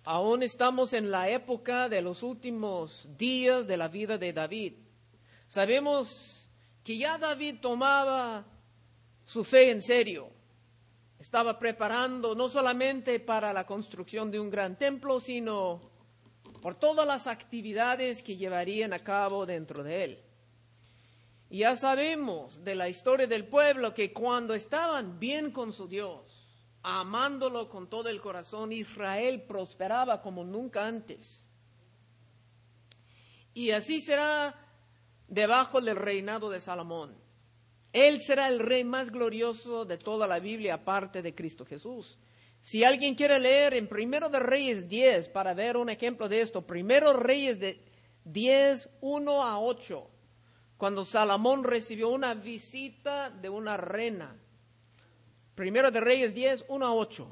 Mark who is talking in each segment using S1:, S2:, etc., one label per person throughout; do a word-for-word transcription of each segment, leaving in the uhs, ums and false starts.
S1: Aún estamos en la época de los últimos días de la vida de David. Sabemos que ya David tomaba su fe en serio. Estaba preparando no solamente para la construcción de un gran templo, sino por todas las actividades que llevarían a cabo dentro de él. Y ya sabemos de la historia del pueblo que cuando estaban bien con su Dios, amándolo con todo el corazón, Israel prosperaba como nunca antes. Y así será debajo del reinado de Salomón. Él será el rey más glorioso de toda la Biblia, aparte de Cristo Jesús. Si alguien quiere leer en Primero de Reyes diez para ver un ejemplo de esto, Primero Reyes de diez, uno a ocho, cuando Salomón recibió una visita de una reina. Primero de Reyes diez, uno a ocho,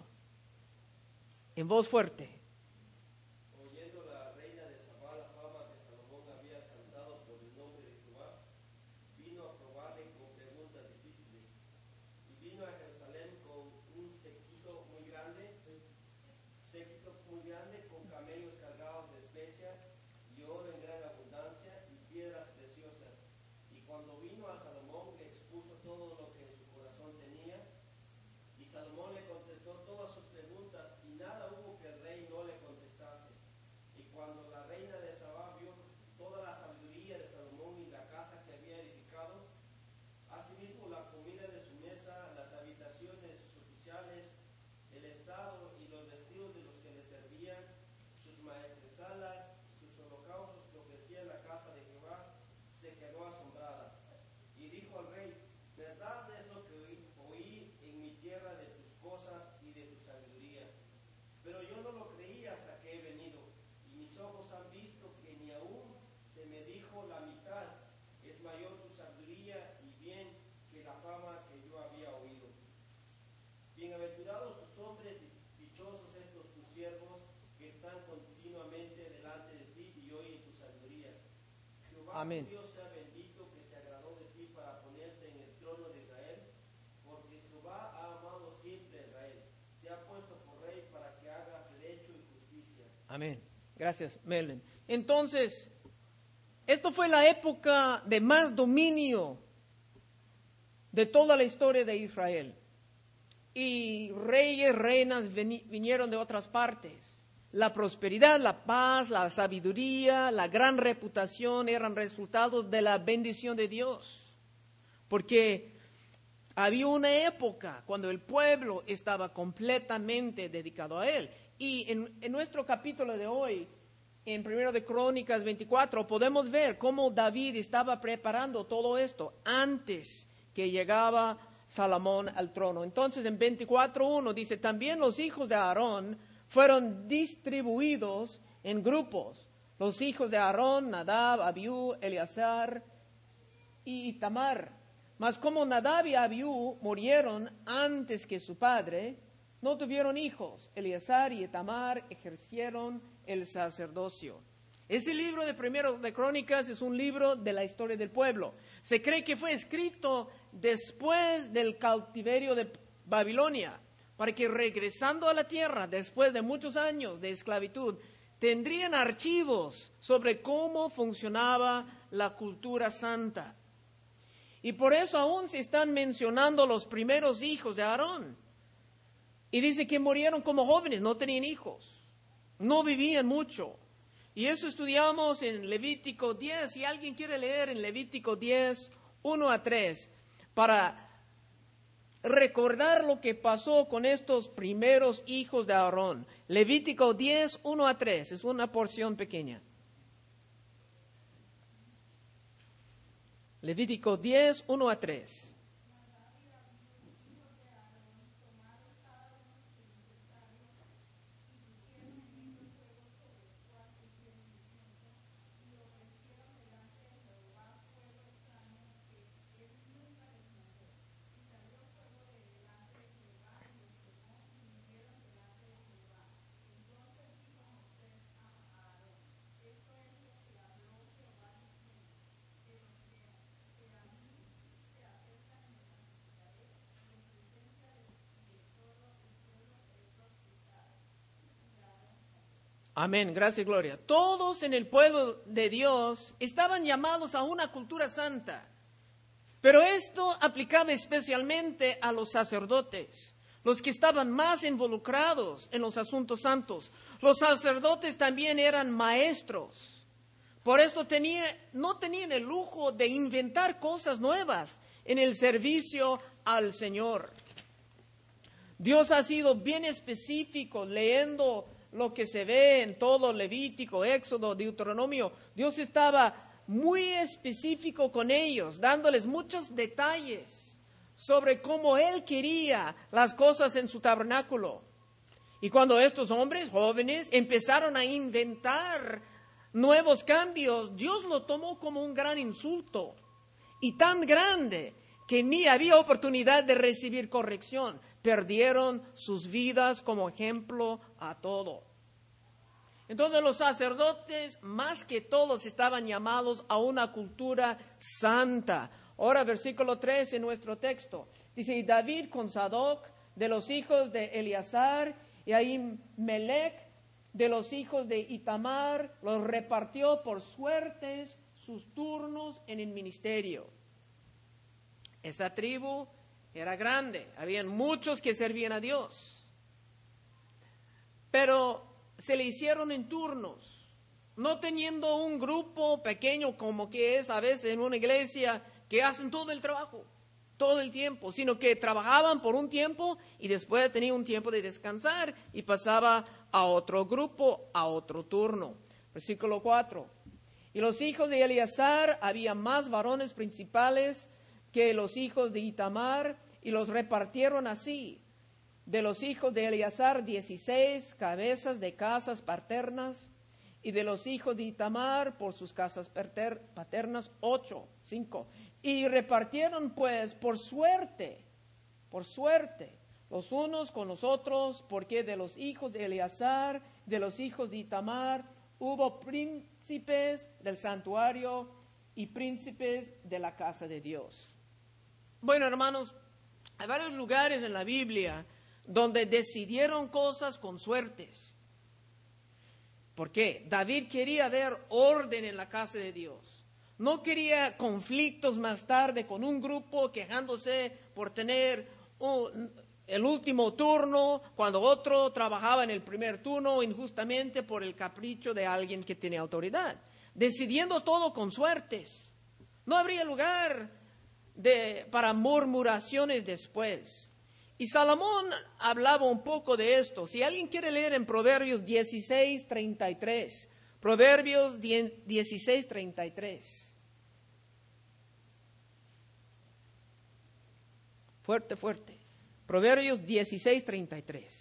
S1: en voz fuerte.
S2: Oyendo la reina de Sabá la fama que Salomón había alcanzado por el nombre de Jehová, vino a probarle con preguntas difíciles. Y vino a Jerusalén con un séquito muy grande, séquito muy grande con camellos cargados de especias y oro en gran abundancia y piedras preciosas. Y cuando vino a Salomón le expuso todo lo que en su corazón tenía. Y Salomón le contestó todas sus preguntas, y nada hubo que el rey no le contestase. Y cuando la reina de Sabá vio toda la sabiduría de Salomón y la casa que había edificado, asimismo la comida de su mesa, las habitaciones de sus oficiales, el estado y los vestidos de los que le servían, sus maestresalas, sus holocaustos que ofrecía en la casa de Jehová, se quedó asombrada. Y dijo al rey: verdad es lo que oí, oí en mi tierra de tus cosas y de tu sabiduría. Pero yo no lo creí hasta que he venido, y mis ojos han visto que ni aún se me dijo la mitad. Es mayor tu sabiduría y bien que la fama que yo había oído. Bienaventurados tus hombres, dichosos estos tus siervos, que están continuamente delante de ti y oyen tu sabiduría. Jehová
S1: Amén.
S2: tu Dios sea bendito, que se agradó de ti para ponerte en el trono de Israel, porque Jehová ha amado siempre a Israel. Te ha puesto por rey para que hagas derecho y justicia.
S1: Amén. Gracias, Melvin. Entonces, esto fue la época de más dominio de toda la historia de Israel. Y reyes, reinas vinieron de otras partes. La prosperidad, la paz, la sabiduría, la gran reputación eran resultados de la bendición de Dios. Porque había una época cuando el pueblo estaba completamente dedicado a Él. Y en, en nuestro capítulo de hoy, en Primero de Crónicas veinticuatro, podemos ver cómo David estaba preparando todo esto antes que llegaba Salomón al trono. Entonces en veinticuatro uno dice: también los hijos de Aarón fueron distribuidos en grupos. Los hijos de Aarón, Nadab, Abiú, Eleazar y Itamar. Mas como Nadab y Abiú murieron antes que su padre, no tuvieron hijos. Eleazar y Itamar ejercieron el sacerdocio. Ese libro de Primero de Crónicas es un libro de la historia del pueblo. Se cree que fue escrito después del cautiverio de Babilonia, para que regresando a la tierra, después de muchos años de esclavitud, tendrían archivos sobre cómo funcionaba la cultura santa. Y por eso aún se están mencionando los primeros hijos de Aarón. Y dice que murieron como jóvenes, no tenían hijos, no vivían mucho. Y eso estudiamos en Levítico diez. Si alguien quiere leer en Levítico diez, uno a tres, para recordar lo que pasó con estos primeros hijos de Aarón. Levítico diez, uno a tres, es una porción pequeña. Levítico diez, uno a tres. Amén, gracias, Gloria. Todos en el pueblo de Dios estaban llamados a una cultura santa, pero esto aplicaba especialmente a los sacerdotes, los que estaban más involucrados en los asuntos santos. Los sacerdotes también eran maestros, por esto tenía, no tenían el lujo de inventar cosas nuevas en el servicio al Señor. Dios ha sido bien específico leyendo lo que se ve en todo Levítico, Éxodo, Deuteronomio. Dios estaba muy específico con ellos, dándoles muchos detalles sobre cómo Él quería las cosas en su tabernáculo. Y cuando estos hombres jóvenes empezaron a inventar nuevos cambios, Dios lo tomó como un gran insulto, y tan grande que ni había oportunidad de recibir corrección. Perdieron sus vidas como ejemplo a todo. Entonces los sacerdotes, más que todos, estaban llamados a una cultura santa. Ahora, versículo tres en nuestro texto. Dice, y David con Sadoc, de los hijos de Eleazar, y Ahimelech, de los hijos de Itamar, los repartió por suertes sus turnos en el ministerio. Esa tribu era grande, habían muchos que servían a Dios, pero se le hicieron en turnos, no teniendo un grupo pequeño como que es a veces en una iglesia que hacen todo el trabajo, todo el tiempo, sino que trabajaban por un tiempo y después tenían un tiempo de descansar y pasaba a otro grupo, a otro turno. Versículo cuatro. Y los hijos de Eleazar, había más varones principales que los hijos de Itamar, y los repartieron así: de los hijos de Eleazar, dieciséis cabezas de casas paternas, y de los hijos de Itamar, por sus casas paternas, ocho, cinco. Y repartieron pues por suerte, por suerte, los unos con los otros, porque de los hijos de Eleazar, de los hijos de Itamar, hubo príncipes del santuario y príncipes de la casa de Dios. Bueno, hermanos, hay varios lugares en la Biblia donde decidieron cosas con suertes. ¿Por qué? David quería ver orden en la casa de Dios. No quería conflictos más tarde con un grupo quejándose por tener un, el último turno, cuando otro trabajaba en el primer turno injustamente por el capricho de alguien que tiene autoridad. Decidiendo todo con suertes. No habría lugar de, para murmuraciones después. Y Salomón hablaba un poco de esto. Si alguien quiere leer en Proverbios dieciséis, treinta y tres. Proverbios dieciséis, treinta y tres. Fuerte, fuerte. Proverbios dieciséis, treinta y tres.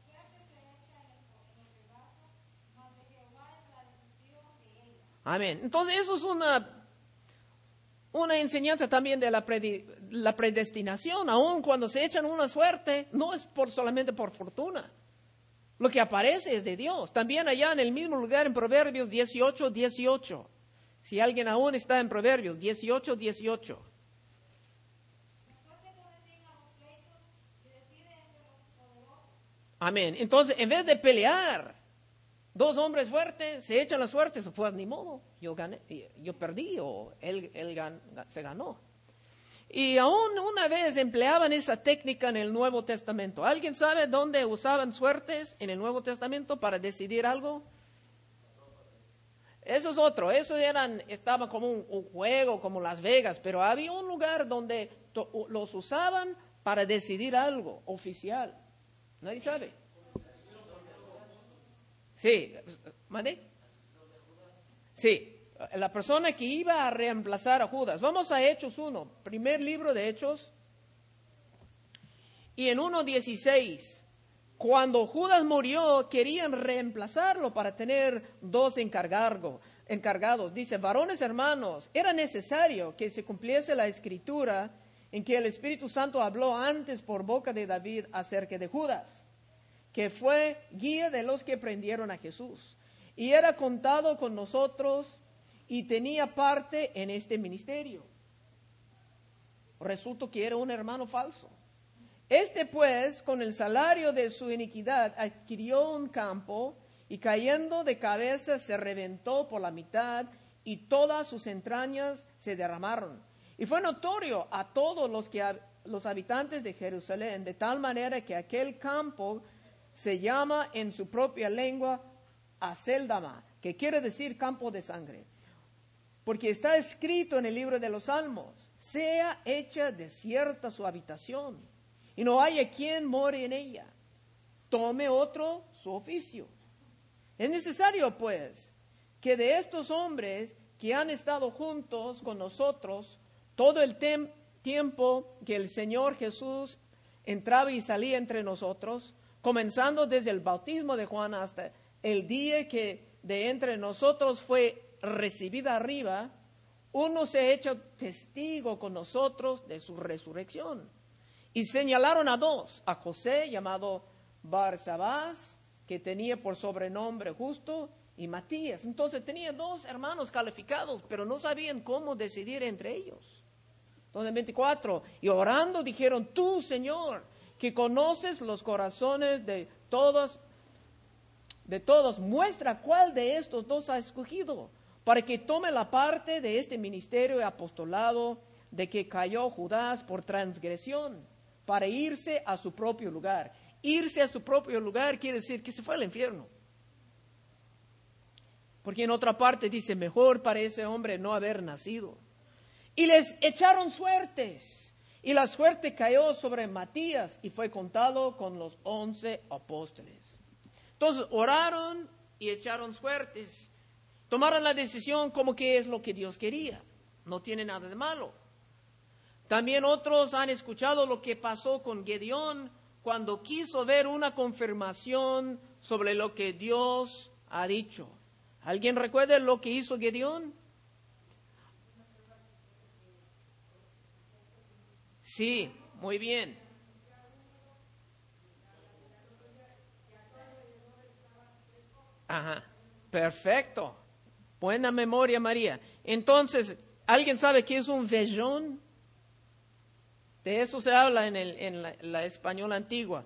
S1: Amén. Entonces eso es una... Una enseñanza también de la, predi, la predestinación. Aun cuando se echan una suerte, no es por, solamente por fortuna. Lo que aparece es de Dios. También allá en el mismo lugar en Proverbios dieciocho, dieciocho. Si alguien aún está en Proverbios dieciocho, dieciocho. Amén. Entonces, en vez de pelear, dos hombres fuertes se echan la suerte, se fue, ni modo, yo gané, yo perdí o él, él gan, se ganó. Y aún una vez empleaban esa técnica en el Nuevo Testamento. ¿Alguien sabe dónde usaban suertes en el Nuevo Testamento para decidir algo? Eso es otro, eso eran, estaba como un, un juego, como Las Vegas, pero había un lugar donde to, los usaban para decidir algo oficial. ¿Nadie sabe? Sí, ¿mande? Sí, la persona que iba a reemplazar a Judas. Vamos a Hechos uno, primer libro de Hechos. Y en uno dieciséis, cuando Judas murió, querían reemplazarlo para tener dos encargado, encargados. Dice, varones hermanos, era necesario que se cumpliese la escritura en que el Espíritu Santo habló antes por boca de David acerca de Judas, que fue guía de los que prendieron a Jesús, y era contado con nosotros y tenía parte en este ministerio. Resultó que era un hermano falso. Este pues, con el salario de su iniquidad, adquirió un campo y cayendo de cabeza se reventó por la mitad y todas sus entrañas se derramaron. Y fue notorio a todos los, que, los habitantes de Jerusalén, de tal manera que aquel campo se llama en su propia lengua Aceldama, que quiere decir campo de sangre. Porque está escrito en el libro de los Salmos, sea hecha desierta su habitación, y no haya quien more en ella. Tome otro su oficio. Es necesario, pues, que de estos hombres que han estado juntos con nosotros todo el tem- tiempo que el Señor Jesús entraba y salía entre nosotros, comenzando desde el bautismo de Juan hasta el día que de entre nosotros fue recibida arriba, uno se ha hecho testigo con nosotros de su resurrección. Y señalaron a dos, a José, llamado Barsabás, que tenía por sobrenombre Justo, y Matías. Entonces tenía dos hermanos calificados, pero no sabían cómo decidir entre ellos. Entonces veinticuatro, y orando dijeron, tú, Señor, que conoces los corazones de todos, de todos, muestra cuál de estos dos has escogido, para que tome la parte de este ministerio y apostolado de que cayó Judas por transgresión, para irse a su propio lugar. Irse a su propio lugar quiere decir que se fue al infierno. Porque en otra parte dice, mejor para ese hombre no haber nacido. Y les echaron suertes, y la suerte cayó sobre Matías, y fue contado con los once apóstoles. Entonces oraron y echaron suertes. Tomaron la decisión como que es lo que Dios quería. No tiene nada de malo. También otros han escuchado lo que pasó con Gedeón cuando quiso ver una confirmación sobre lo que Dios ha dicho. ¿Alguien recuerda lo que hizo Gedeón? Sí, muy bien. Ajá, perfecto. Buena memoria, María. Entonces, ¿alguien sabe qué es un vellón? De eso se habla en, el, en la, la española antigua.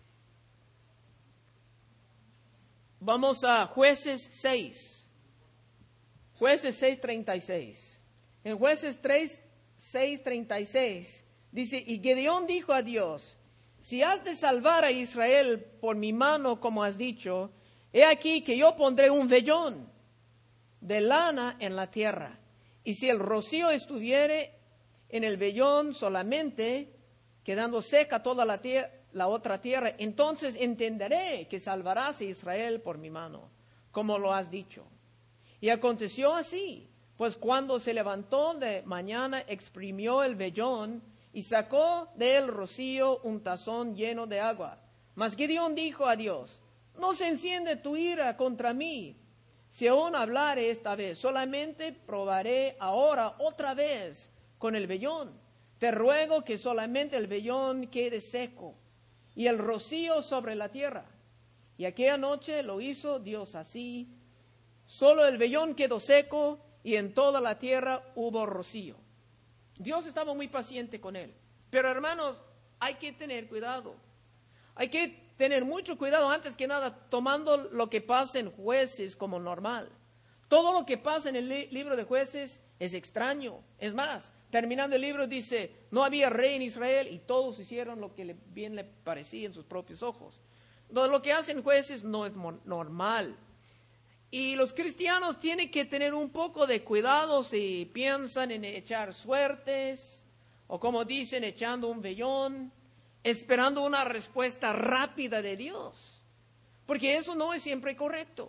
S1: Vamos a Jueces seis. Jueces seis, treinta y seis. En Jueces tres, seis, treinta y seis dice, y Gedeón dijo a Dios, si has de salvar a Israel por mi mano, como has dicho, he aquí que yo pondré un vellón de lana en la tierra. Y si el rocío estuviere en el vellón solamente, quedando seca toda la, tier- la otra tierra, entonces entenderé que salvarás a Israel por mi mano, como lo has dicho. Y aconteció así, pues cuando se levantó de mañana, exprimió el vellón y sacó de él rocío un tazón lleno de agua. Mas Gedeón dijo a Dios, no se enciende tu ira contra mí, si aún hablare esta vez, solamente probaré ahora otra vez con el vellón. Te ruego que solamente el vellón quede seco y el rocío sobre la tierra. Y aquella noche lo hizo Dios así. Solo el vellón quedó seco y en toda la tierra hubo rocío. Dios estaba muy paciente con él. Pero hermanos, hay que tener cuidado. Hay que tener mucho cuidado antes que nada tomando lo que pasa en Jueces como normal. Todo lo que pasa en el li- libro de Jueces es extraño. Es más, terminando el libro dice, no había rey en Israel y todos hicieron lo que le, bien le parecía en sus propios ojos. Entonces, lo que hacen Jueces no es mo- normal. Y los cristianos tienen que tener un poco de cuidado si piensan en echar suertes o como dicen, echando un vellón, esperando una respuesta rápida de Dios. Porque eso no es siempre correcto.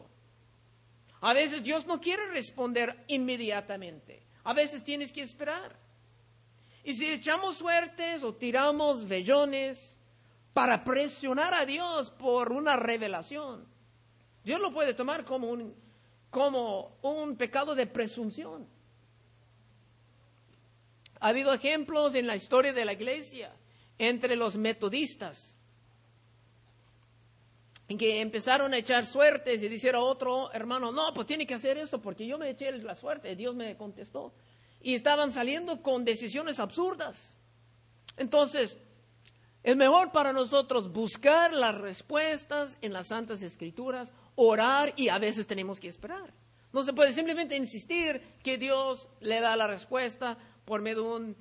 S1: A veces Dios no quiere responder inmediatamente. A veces tienes que esperar. Y si echamos suertes o tiramos vellones para presionar a Dios por una revelación, Dios lo puede tomar como un, como un pecado de presunción. Ha habido ejemplos en la historia de la iglesia entre los metodistas, en que empezaron a echar suertes y dijeron a otro hermano, no, pues tiene que hacer esto porque yo me eché la suerte, Dios me contestó. Y estaban saliendo con decisiones absurdas. Entonces, es mejor para nosotros buscar las respuestas en las Santas Escrituras, orar y a veces tenemos que esperar. No se puede simplemente insistir que Dios le da la respuesta por medio de un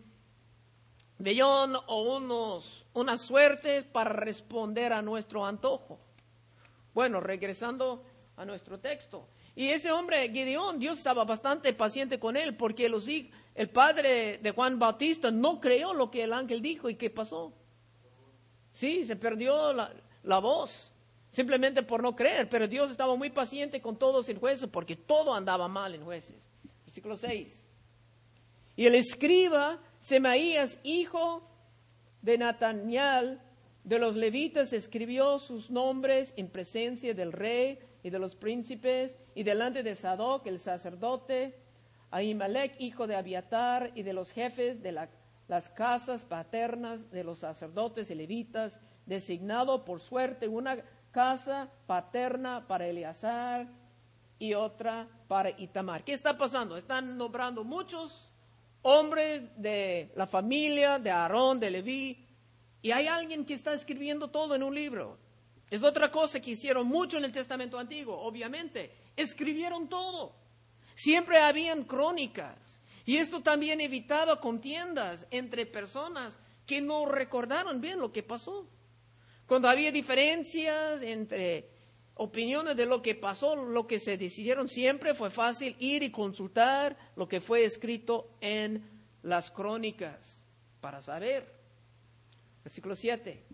S1: vellón o unos, unas suertes para responder a nuestro antojo. Bueno, regresando a nuestro texto. Y ese hombre, Gideón, Dios estaba bastante paciente con él porque los, el padre de Juan Bautista no creyó lo que el ángel dijo. ¿Y qué pasó? Sí, se perdió la, la voz, simplemente por no creer. Pero Dios estaba muy paciente con todos en Jueces porque todo andaba mal en Jueces. Versículo seis. Y el escriba Semaías, hijo de Nataniel, de los levitas, escribió sus nombres en presencia del rey y de los príncipes, y delante de Sadoc, el sacerdote, Ahimelech, hijo de Abiatar, y de los jefes de la, las casas paternas de los sacerdotes y levitas, designado por suerte una casa paterna para Eleazar y otra para Itamar. ¿Qué está pasando? Están nombrando muchos hombres de la familia de Aarón, de Leví, y hay alguien que está escribiendo todo en un libro. Es otra cosa que hicieron mucho en el Testamento Antiguo, obviamente. Escribieron todo. Siempre habían crónicas. Y esto también evitaba contiendas entre personas que no recordaron bien lo que pasó. Cuando había diferencias entre opiniones de lo que pasó, lo que se decidieron, siempre fue fácil ir y consultar lo que fue escrito en las crónicas para saber. Versículo siete.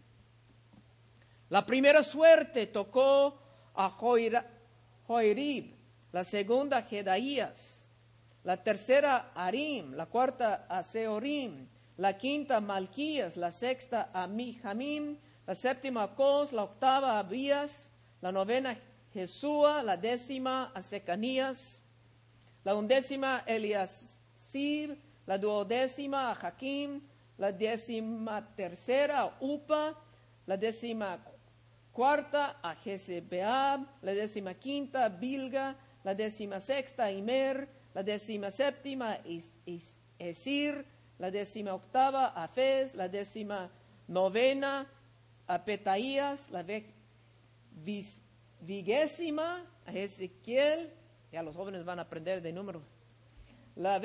S1: La primera suerte tocó a Joirib, la segunda a Jedaías, la tercera a Arim, la cuarta a Seorim, la quinta a Malquías, la sexta a Mijamim, la séptima a Cos, la octava a Abías, la novena a Jesúa, la décima a Secanías, la undécima a Eliasib, la duodécima a Jaquim, la décima tercera a Upa, la décima cuarta a Jezebeab, la décima quinta a Bilga, la décima sexta a Imer, la décima séptima a Esir, la décima octava a Fez, la décima novena a Petaías, la vigésima a Ezequiel, ya los jóvenes van a aprender de números, la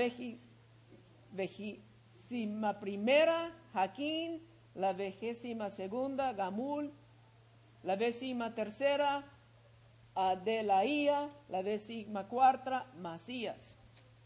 S1: vigésima primera Jaquín, la vigésima segunda Gamul, la décima tercera Adelaía, la décima cuarta Masías.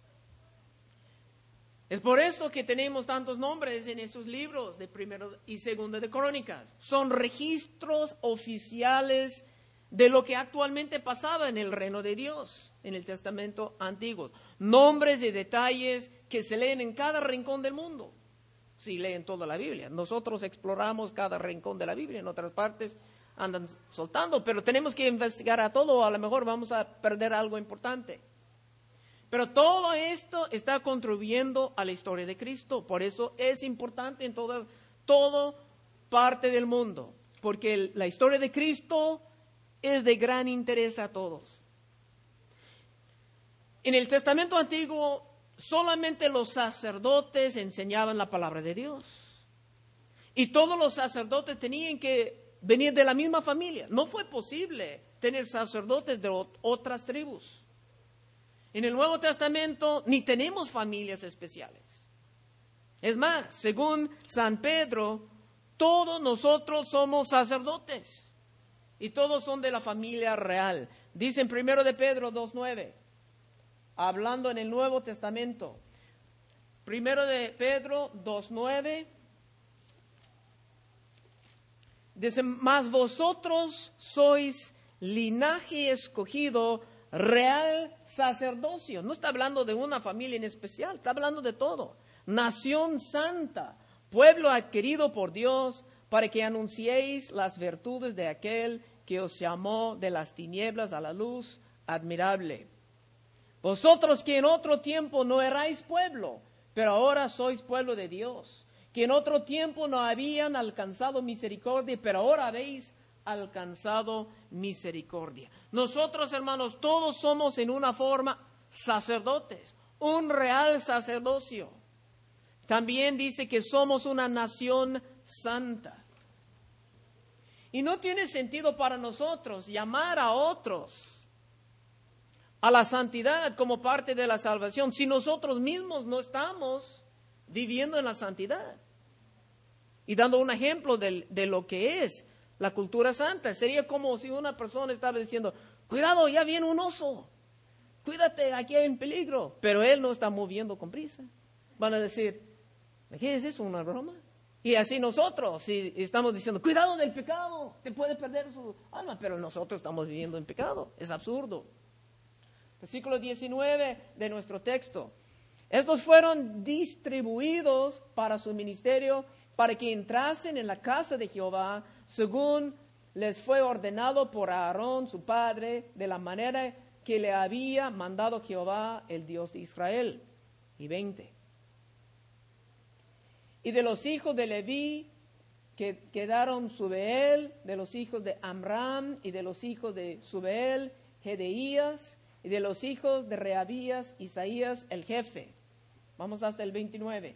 S1: Es por eso que tenemos tantos nombres en esos libros de primero y segundo de Crónicas. Son registros oficiales de lo que actualmente pasaba en el reino de Dios, en el Testamento Antiguo. Nombres y detalles que se leen en cada rincón del mundo. Si leen toda la Biblia. Nosotros exploramos cada rincón de la Biblia, en otras partes andan soltando, pero tenemos que investigar a todo, o a lo mejor vamos a perder algo importante. Pero todo esto está contribuyendo a la historia de Cristo, por eso es importante en toda, toda parte del mundo, porque la historia de Cristo es de gran interés a todos. En el Testamento Antiguo, solamente los sacerdotes enseñaban la palabra de Dios. Y todos los sacerdotes tenían que venir de la misma familia. No fue posible tener sacerdotes de otras tribus. En el Nuevo Testamento ni tenemos familias especiales. Es más, según San Pedro, todos nosotros somos sacerdotes. Y todos son de la familia real. Dice en primero de Pedro dos nueve, hablando en el Nuevo Testamento. primero de Pedro dos nueve. Dice, mas vosotros sois linaje escogido, real sacerdocio. No está hablando de una familia en especial, está hablando de todo. Nación santa, pueblo adquirido por Dios, para que anunciéis las virtudes de aquel que os llamó de las tinieblas a la luz admirable. Vosotros que en otro tiempo no erais pueblo, pero ahora sois pueblo de Dios. Que en otro tiempo no habían alcanzado misericordia, pero ahora habéis alcanzado misericordia. Nosotros, hermanos, todos somos en una forma sacerdotes, un real sacerdocio. También dice que somos una nación santa. Y no tiene sentido para nosotros llamar a otros a la santidad como parte de la salvación si nosotros mismos no estamos viviendo en la santidad. Y dando un ejemplo de, de lo que es la cultura santa, sería como si una persona estaba diciendo, cuidado, ya viene un oso, cuídate, aquí hay un peligro, pero él no está moviendo con prisa. Van a decir, ¿qué es eso, una broma? Y así nosotros, si estamos diciendo, cuidado del pecado, te puede perder su alma, pero nosotros estamos viviendo en pecado, es absurdo. Versículo diecinueve de nuestro texto. Estos fueron distribuidos para su ministerio, para que entrasen en la casa de Jehová, según les fue ordenado por Aarón, su padre, de la manera que le había mandado Jehová, el Dios de Israel. Y veinte. Y de los hijos de Leví, que quedaron Subeel, de los hijos de Amram, y de los hijos de Subeel, Gedeías, y de los hijos de Reabías, Isaías, el jefe. Vamos hasta el veintinueve.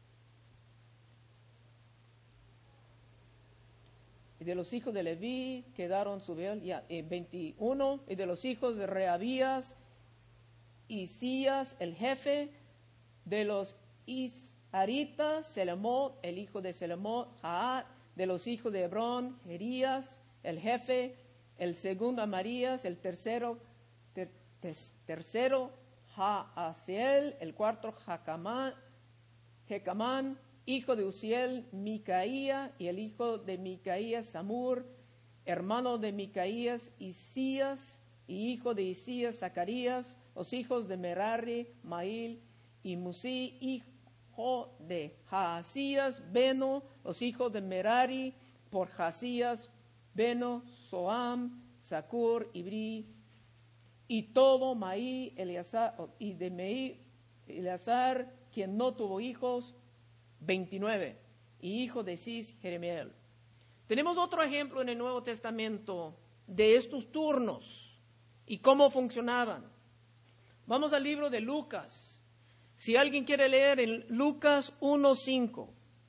S1: Y de los hijos de Leví quedaron Subeel, ya, eh, veintiuno, y de los hijos de Reabías, Isías, el jefe, de los Isaritas, Selemot, el hijo de Selemot, Jaat, de los hijos de Hebrón, Jerías, el jefe, el segundo Amarías, el tercero, ter, ter, tercero Jaasiel, el cuarto Jacamán, Jecamán, hijo de Uziel, Micaía, y el hijo de Micaías, Samur, hermano de Micaías, Isías, y hijo de Isías, Zacarías, los hijos de Merari, Mail, y Musí, hijo de Jaasías, Beno, los hijos de Merari, por Jaasías, Beno, Soam, Zacur, Ibri, y todo Maí, Eleazar, y de Meí, Eleazar, quien no tuvo hijos, veintinueve, y hijo de Cis, Jeremiel. Tenemos otro ejemplo en el Nuevo Testamento de estos turnos y cómo funcionaban. Vamos al libro de Lucas. Si alguien quiere leer en Lucas uno cinco.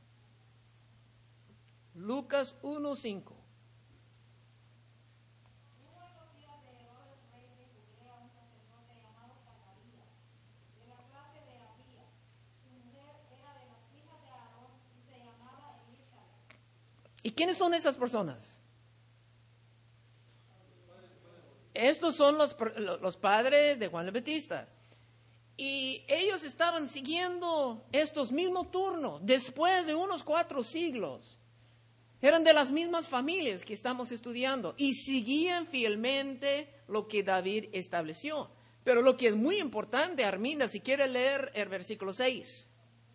S1: Lucas uno cinco. ¿Y quiénes son esas personas? Estos son los, los padres de Juan el Bautista. Y ellos estaban siguiendo estos mismos turnos después de unos cuatro siglos. Eran de las mismas familias que estamos estudiando y seguían fielmente lo que David estableció. Pero lo que es muy importante, Arminda, si quiere leer el versículo seis.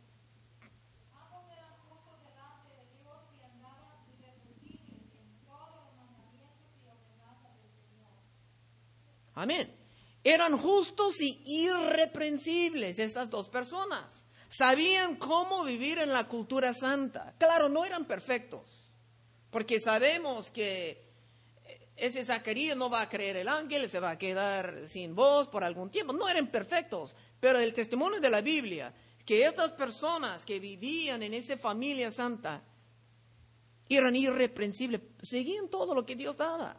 S1: Amén. Eran justos y irreprensibles esas dos personas. Sabían cómo vivir en la cultura santa. Claro, no eran perfectos, porque sabemos que ese Zacarías no va a creer el ángel, se va a quedar sin voz por algún tiempo. No eran perfectos, pero el testimonio de la Biblia, que estas personas que vivían en esa familia santa eran irreprensibles, seguían todo lo que Dios daba.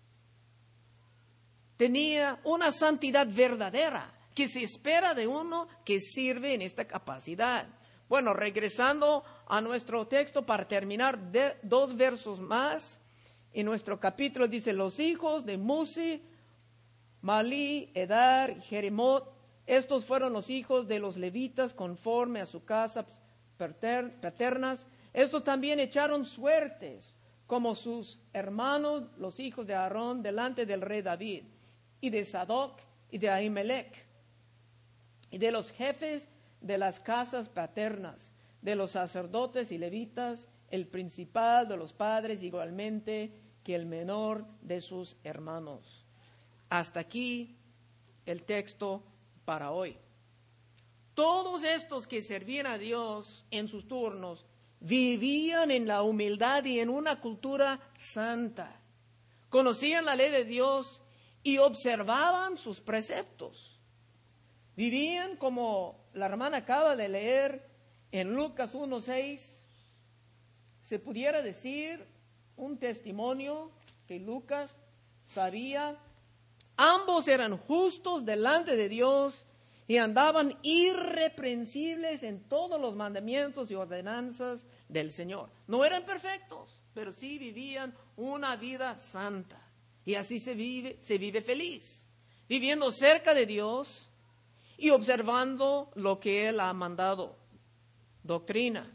S1: Tenía una santidad verdadera que se espera de uno que sirve en esta capacidad. Bueno, regresando a nuestro texto para terminar, de, dos versos más. En nuestro capítulo dice, los hijos de Musi, Malí, Edar, Jeremot, estos fueron los hijos de los levitas conforme a su casa paternas. Estos también echaron suertes como sus hermanos, los hijos de Aarón, delante del rey David, y de Sadoc, y de Ahimelech, y de los jefes de las casas paternas, de los sacerdotes y levitas, el principal de los padres igualmente que el menor de sus hermanos. Hasta aquí el texto para hoy. Todos estos que servían a Dios en sus turnos vivían en la humildad y en una cultura santa. Conocían la ley de Dios y observaban sus preceptos. Vivían como la hermana acaba de leer en Lucas uno seis. Se pudiera decir un testimonio que Lucas sabía. Ambos eran justos delante de Dios y andaban irreprensibles en todos los mandamientos y ordenanzas del Señor. No eran perfectos, pero sí vivían una vida santa. Y así se vive, se vive feliz, viviendo cerca de Dios y observando lo que Él ha mandado. Doctrina.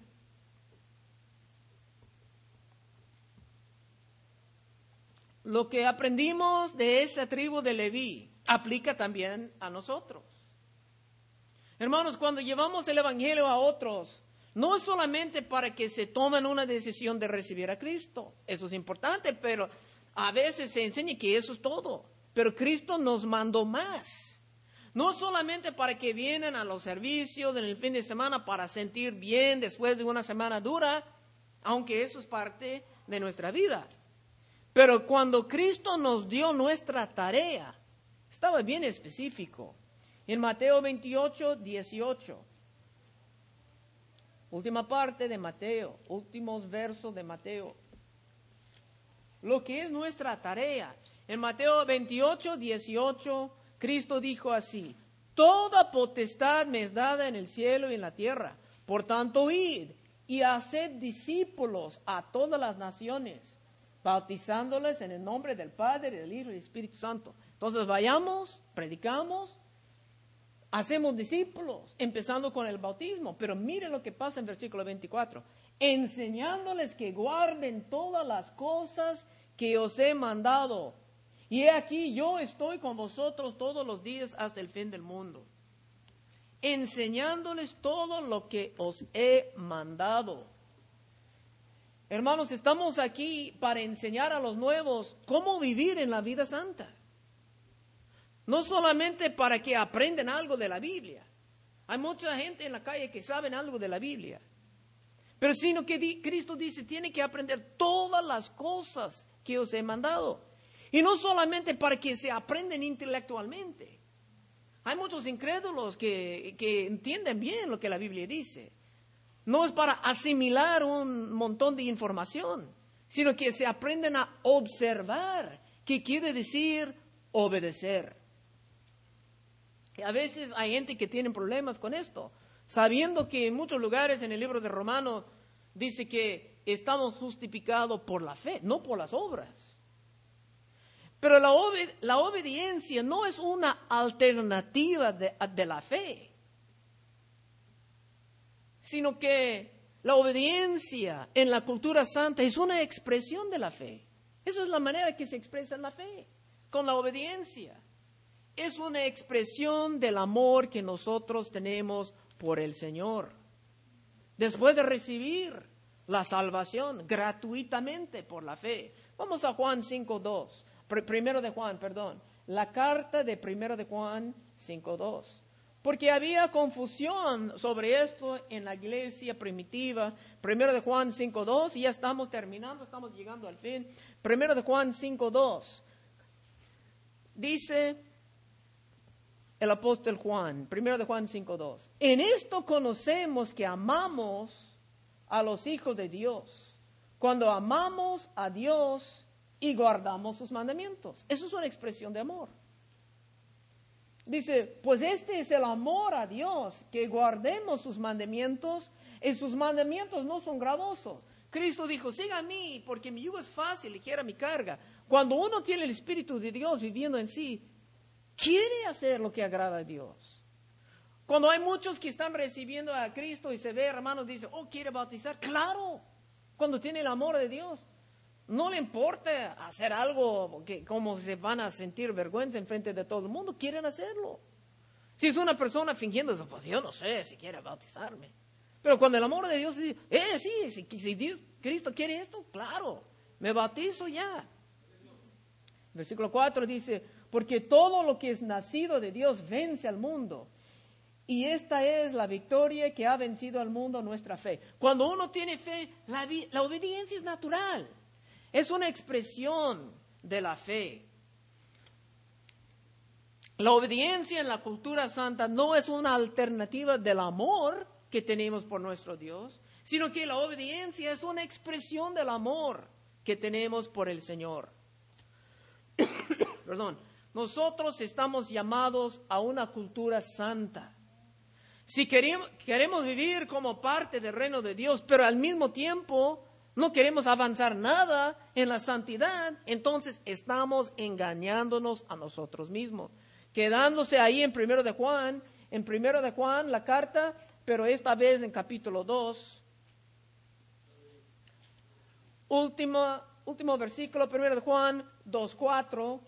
S1: Lo que aprendimos de esa tribu de Leví aplica también a nosotros. Hermanos, cuando llevamos el Evangelio a otros, no es solamente para que se tomen una decisión de recibir a Cristo. Eso es importante, pero a veces se enseña que eso es todo. Pero Cristo nos mandó más. No solamente para que vienen a los servicios en el fin de semana para sentir bien después de una semana dura, aunque eso es parte de nuestra vida. Pero cuando Cristo nos dio nuestra tarea, estaba bien específico. En Mateo veintiocho, dieciocho. Última parte de Mateo, últimos versos de Mateo. Lo que es nuestra tarea. En Mateo veintiocho, dieciocho, Cristo dijo así: toda potestad me es dada en el cielo y en la tierra. Por tanto, id y haced discípulos a todas las naciones, bautizándoles en el nombre del Padre, del Hijo y del Espíritu Santo. Entonces vayamos, predicamos, hacemos discípulos, empezando con el bautismo. Pero mire lo que pasa en versículo veinticuatro. Enseñándoles que guarden todas las cosas que os he mandado. Y he aquí, yo estoy con vosotros todos los días hasta el fin del mundo. Enseñándoles todo lo que os he mandado. Hermanos, estamos aquí para enseñar a los nuevos cómo vivir en la vida santa. No solamente para que aprendan algo de la Biblia. Hay mucha gente en la calle que saben algo de la Biblia. Pero sino que di, Cristo dice, tiene que aprender todas las cosas que os he mandado. Y no solamente para que se aprenden intelectualmente. Hay muchos incrédulos que, que entienden bien lo que la Biblia dice. No es para asimilar un montón de información, sino que se aprenden a observar, que quiere decir obedecer. Y a veces hay gente que tiene problemas con esto, sabiendo que en muchos lugares en el libro de Romanos dice que estamos justificados por la fe, no por las obras. Pero la, obed- la obediencia no es una alternativa de, de la fe, sino que la obediencia en la cultura santa es una expresión de la fe. Esa es la manera que se expresa la fe, con la obediencia. Es una expresión del amor que nosotros tenemos por el Señor. Después de recibir la salvación gratuitamente por la fe. Vamos a Juan cinco dos. Primero de Juan, perdón. La carta de Primero de Juan cinco dos. Porque había confusión sobre esto en la iglesia primitiva. Primero de Juan cinco dos. Y ya estamos terminando, estamos llegando al fin. Primero de Juan cinco dos. Dice el apóstol Juan, Primero de Juan cinco dos. En esto conocemos que amamos a los hijos de Dios, cuando amamos a Dios y guardamos sus mandamientos. Eso es una expresión de amor. Dice, pues este es el amor a Dios, que guardemos sus mandamientos, y sus mandamientos no son gravosos. Cristo dijo, siga a mí, porque mi yugo es fácil, ligera mi carga. Cuando uno tiene el Espíritu de Dios viviendo en sí, quiere hacer lo que agrada a Dios. Cuando hay muchos que están recibiendo a Cristo y se ve, hermanos, dice, oh, ¿quiere bautizar? Claro, cuando tiene el amor de Dios. No le importa hacer algo que como se van a sentir vergüenza en frente de todo el mundo, quieren hacerlo. Si es una persona fingiendo, pues yo no sé si quiere bautizarme. Pero cuando el amor de Dios dice, eh, sí, si, si Dios, Cristo quiere esto, claro, me bautizo ya. Versículo cuatro dice, porque todo lo que es nacido de Dios vence al mundo. Y esta es la victoria que ha vencido al mundo, nuestra fe. Cuando uno tiene fe, la, la obediencia es natural. Es una expresión de la fe. La obediencia en la cultura santa no es una alternativa del amor que tenemos por nuestro Dios, sino que la obediencia es una expresión del amor que tenemos por el Señor. Perdón. Nosotros estamos llamados a una cultura santa. Si queremos, queremos vivir como parte del reino de Dios, pero al mismo tiempo no queremos avanzar nada en la santidad, entonces estamos engañándonos a nosotros mismos. Quedándose ahí en primero de Juan, en primero de Juan la carta, pero esta vez en capítulo dos. Último, último versículo, primero de Juan dos, cuatro.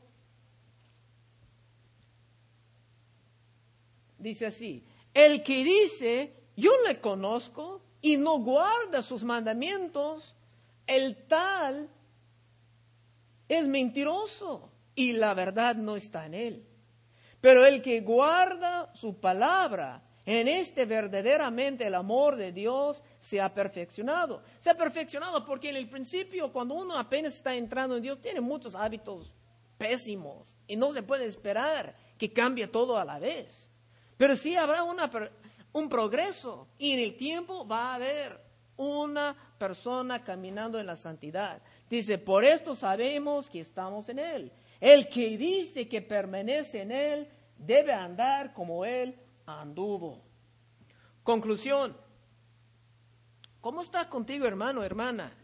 S1: Dice así: el que dice, yo le conozco, y no guarda sus mandamientos, el tal es mentiroso, y la verdad no está en él. Pero el que guarda su palabra, en este verdaderamente el amor de Dios se ha perfeccionado. Se ha perfeccionado porque en el principio, cuando uno apenas está entrando en Dios, tiene muchos hábitos pésimos, y no se puede esperar que cambie todo a la vez. Pero sí habrá una, un progreso, y en el tiempo va a haber una persona caminando en la santidad. Dice, por esto sabemos que estamos en Él. El que dice que permanece en Él debe andar como Él anduvo. Conclusión. ¿Cómo está contigo, hermano, hermana?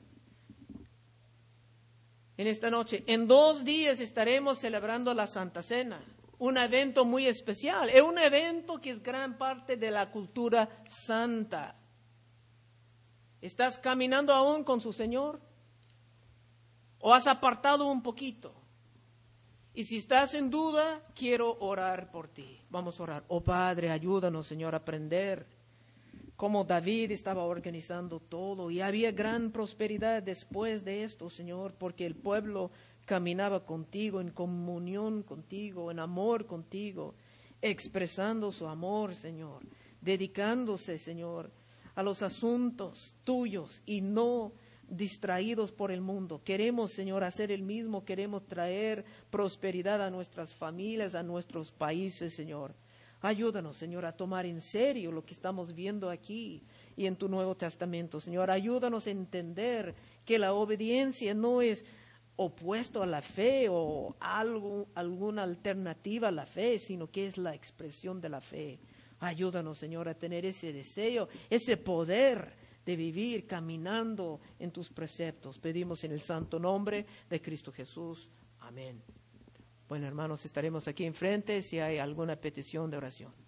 S1: En esta noche, en dos días estaremos celebrando la Santa Cena. Un evento muy especial, es un evento que es gran parte de la cultura santa. ¿Estás caminando aún con su Señor? ¿O has apartado un poquito? Y si estás en duda, quiero orar por ti. Vamos a orar. Oh Padre, ayúdanos, Señor, a aprender cómo David estaba organizando todo. Y había gran prosperidad después de esto, Señor, porque el pueblo caminaba contigo, en comunión contigo, en amor contigo, expresando su amor, Señor, dedicándose, Señor, a los asuntos tuyos y no distraídos por el mundo. Queremos, Señor, hacer el mismo, queremos traer prosperidad a nuestras familias, a nuestros países, Señor. Ayúdanos, Señor, a tomar en serio lo que estamos viendo aquí y en tu Nuevo Testamento, Señor. Ayúdanos a entender que la obediencia no es opuesto a la fe o algo, alguna alternativa a la fe, sino que es la expresión de la fe. Ayúdanos, Señor, a tener ese deseo, ese poder de vivir caminando en tus preceptos. Pedimos en el santo nombre de Cristo Jesús. Amén. Bueno, hermanos, estaremos aquí enfrente si hay alguna petición de oración.